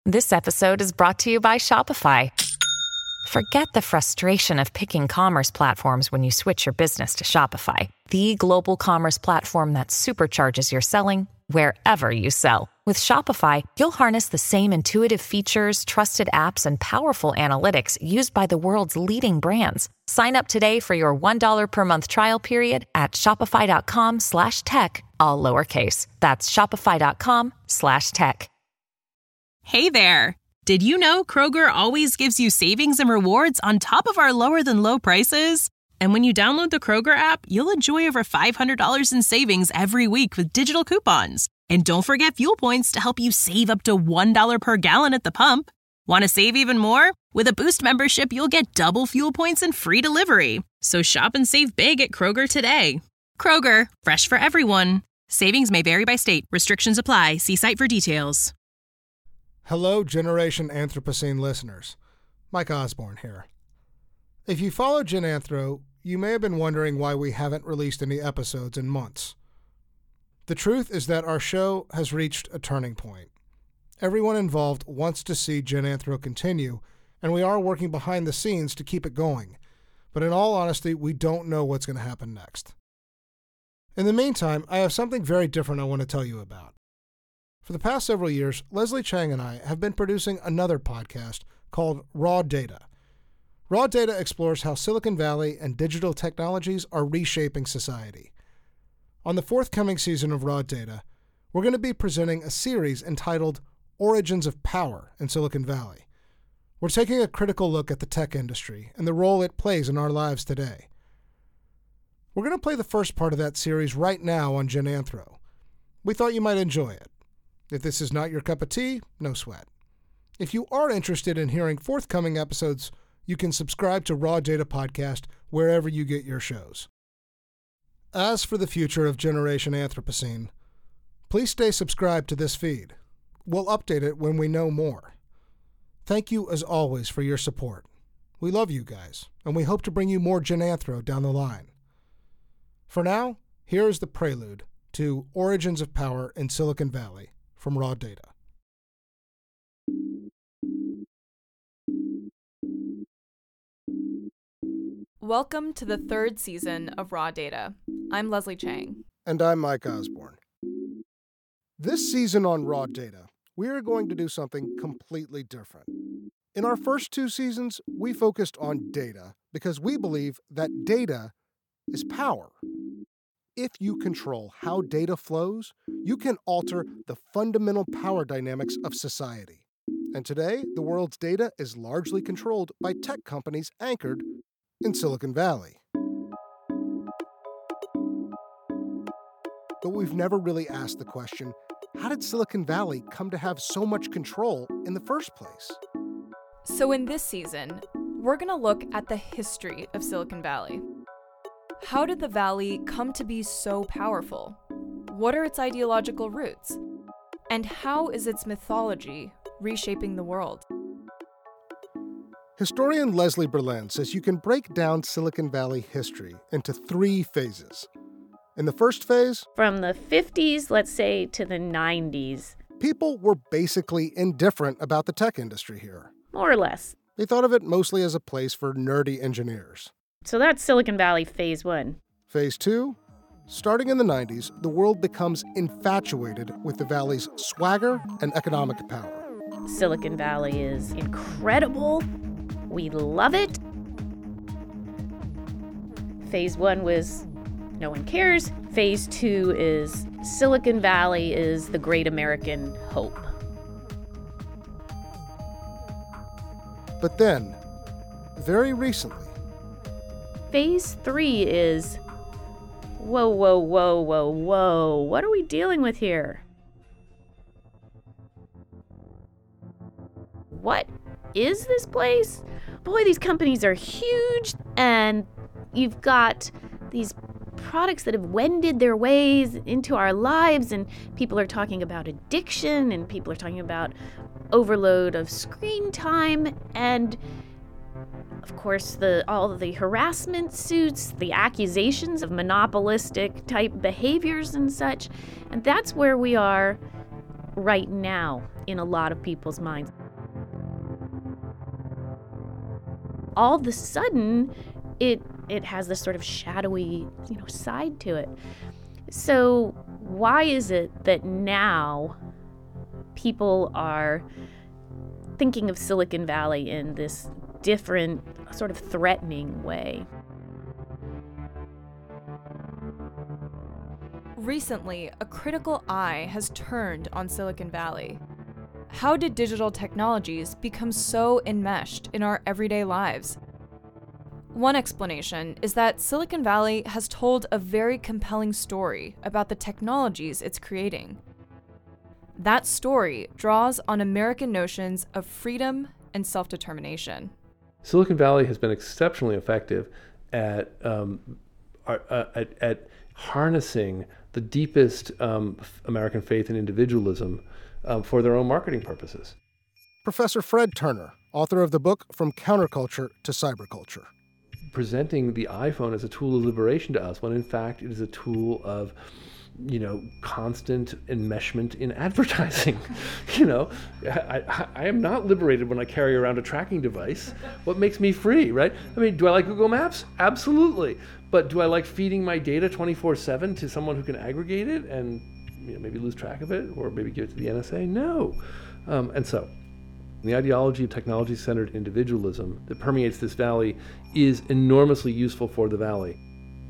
This episode is brought to you by Shopify. Forget the frustration of picking commerce platforms when you switch your business to Shopify, the global commerce platform that supercharges your selling wherever you sell. With Shopify, you'll harness the same intuitive features, trusted apps, and powerful analytics used by the world's leading brands. Sign up today for your $1 per month trial period at shopify.com/tech, all lowercase. That's shopify.com/tech. Hey there! Did you know Kroger always gives you savings and rewards on top of our lower-than-low prices? And when you download the Kroger app, you'll enjoy over $500 in savings every week with digital coupons. And don't forget fuel points to help you save up to $1 per gallon at the pump. Want to save even more? With a Boost membership, you'll get double fuel points and free delivery. So shop and save big at Kroger today. Kroger, fresh for everyone. Savings may vary by state. Restrictions apply. See site for details. Hello, Generation Anthropocene listeners. Mike Osborne here. If you follow Gen Anthro, you may have been wondering why we haven't released any episodes in months. The truth is that our show has reached a turning point. Everyone involved wants to see Gen Anthro continue, and we are working behind the scenes to keep it going. But in all honesty, we don't know what's going to happen next. In the meantime, I have something very different I want to tell you about. For the past several years, Leslie Chang and I have been producing another podcast called Raw Data. Raw Data explores how Silicon Valley and digital technologies are reshaping society. On the forthcoming season of Raw Data, we're going to be presenting a series entitled Origins of Power in Silicon Valley. We're taking a critical look at the tech industry and the role it plays in our lives today. We're going to play the first part of that series right now on Gen Anthro. We thought you might enjoy it. If this is not your cup of tea, no sweat. If you are interested in hearing forthcoming episodes, you can subscribe to Raw Data Podcast wherever you get your shows. As for the future of Generation Anthropocene, please stay subscribed to this feed. We'll update it when we know more. Thank you as always for your support. We love you guys, and we hope to bring you more Gen Anthro down the line. For now, here is the prelude to Origins of Power in Silicon Valley from Raw Data. Welcome to the third season of Raw Data. I'm Leslie Chang. And I'm Mike Osborne. This season on Raw Data, we are going to do something completely different. In our first two seasons, we focused on data because we believe that data is power. If you control how data flows, you can alter the fundamental power dynamics of society. And today, the world's data is largely controlled by tech companies anchored in Silicon Valley. But we've never really asked the question, how did Silicon Valley come to have so much control in the first place? So in this season, we're going to look at the history of Silicon Valley. How did the Valley come to be so powerful? What are its ideological roots? And how is its mythology reshaping the world? Historian Leslie Berlin says you can break down Silicon Valley history into three phases. In the first phase, from the 50s, let's say, to the 90s, people were basically indifferent about the tech industry here. More or less. They thought of it mostly as a place for nerdy engineers. So that's Silicon Valley Phase 1. Phase 2, starting in the 90s, the world becomes infatuated with the Valley's swagger and economic power. Silicon Valley is incredible. We love it. Phase 1 was no one cares. Phase 2 is Silicon Valley is the great American hope. But then, very recently, Phase 3 is, whoa, whoa, whoa, whoa, whoa, what are we dealing with here? What is this place? Boy, these companies are huge, and you've got these products that have wended their ways into our lives, and people are talking about addiction, and people are talking about overload of screen time, and of course all of the harassment suits, the accusations of monopolistic type behaviors and such. And that's where we are right now in a lot of people's minds. All of a sudden, it has this sort of shadowy, side to it. So why is it that now people are thinking of Silicon Valley in this different, sort of threatening way? Recently, a critical eye has turned on Silicon Valley. How did digital technologies become so enmeshed in our everyday lives? One explanation is that Silicon Valley has told a very compelling story about the technologies it's creating. That story draws on American notions of freedom and self-determination. Silicon Valley has been exceptionally effective at harnessing the deepest American faith in individualism for their own marketing purposes. Professor Fred Turner, author of the book From Counterculture to Cyberculture. Presenting the iPhone as a tool of liberation to us, when in fact it is a tool of, constant enmeshment in advertising. I am not liberated when I carry around a tracking device. What makes me free, right? I mean, do I like Google Maps? Absolutely. But do I like feeding my data 24/7 to someone who can aggregate it and maybe lose track of it or maybe give it to the NSA? No. And so the ideology of technology-centered individualism that permeates this valley is enormously useful for the valley.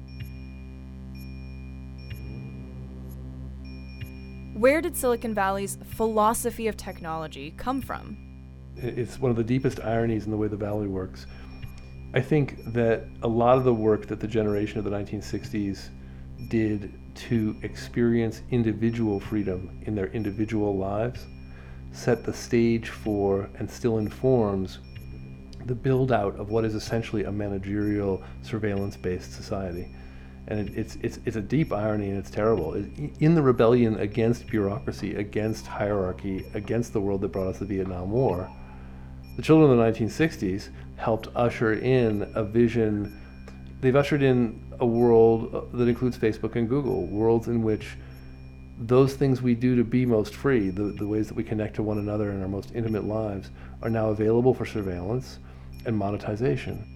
Where did Silicon Valley's philosophy of technology come from? It's one of the deepest ironies in the way the valley works. I think that a lot of the work that the generation of the 1960s did to experience individual freedom in their individual lives set the stage for and still informs the build out of what is essentially a managerial surveillance-based society. And it's a deep irony, and it's terrible. In the rebellion against bureaucracy, against hierarchy, against the world that brought us the Vietnam War, the children of the 1960s helped usher in a vision. They've ushered in a world that includes Facebook and Google, worlds in which those things we do to be most free, the ways that we connect to one another in our most intimate lives, are now available for surveillance and monetization.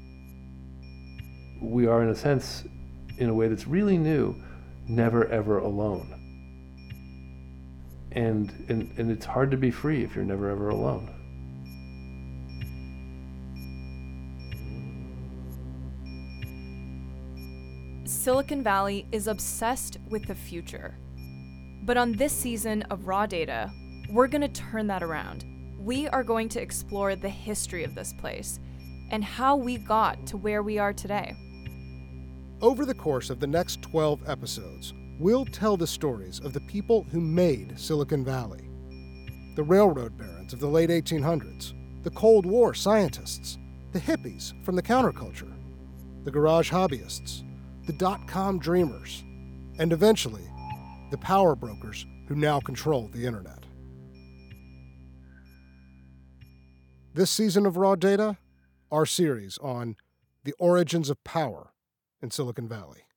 We are, in a sense, in a way that's really new, never ever alone. And it's hard to be free if you're never ever alone. Silicon Valley is obsessed with the future. But on this season of Raw Data, we're going to turn that around. We are going to explore the history of this place and how we got to where we are today. Over the course of the next 12 episodes, we'll tell the stories of the people who made Silicon Valley. The railroad barons of the late 1800s, the Cold War scientists, the hippies from the counterculture, the garage hobbyists, the dot-com dreamers, and eventually, the power brokers who now control the internet. This season of Raw Data, our series on the origins of power in Silicon Valley.